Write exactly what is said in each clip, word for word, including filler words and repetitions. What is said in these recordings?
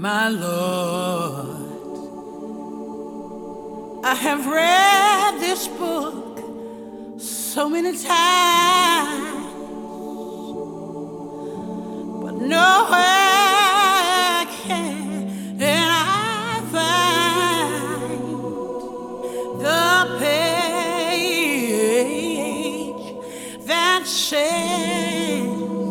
my Lord. I have read this book so many times, but nowhere can I find the page that says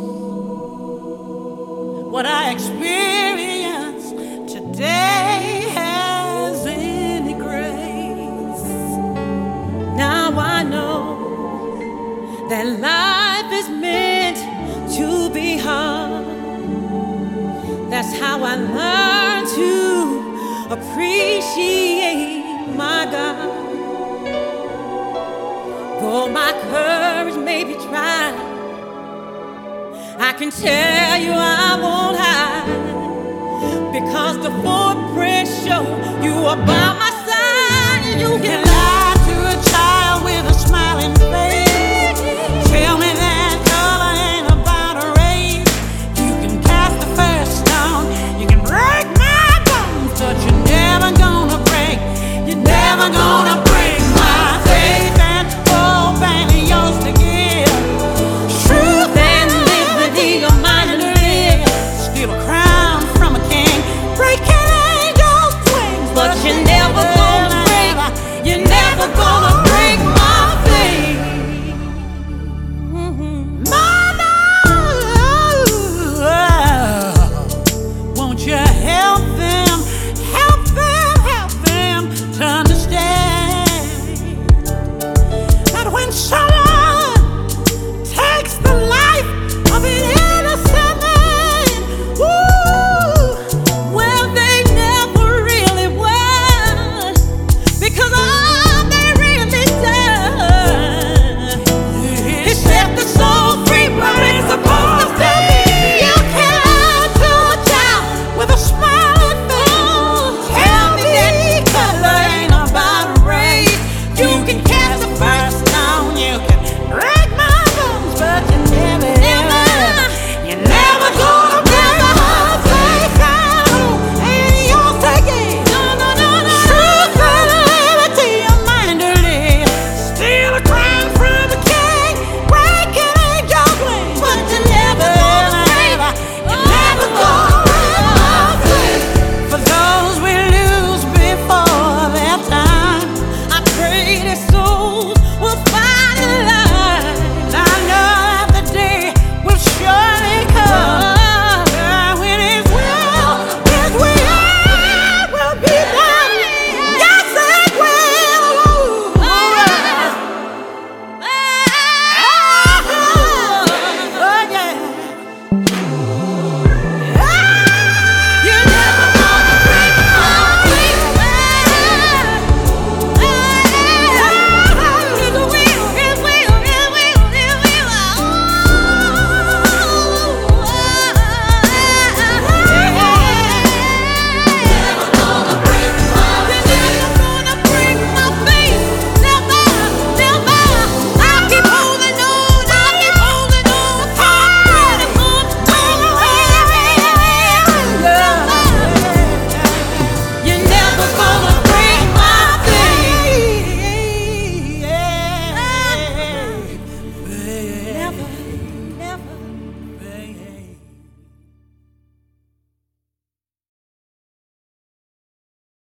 what I experienced today has any grace. Now I know that life is meant to be hard. That's how I learned to appreciate my God. Though my courage may be tried, I can tell you I won't hide, because the footprints show you are by my side. You can lie to a child with a smiling face. Tell me that color ain't about a race. You can cast the first stone, you can break my bones, but you're never gonna break, you're never gonna break my faith and hope and yours to give. Truth and liberty are mine to live. Steal a crown from a king, breaking angels' wings, but you're never gonna break, you're never gonna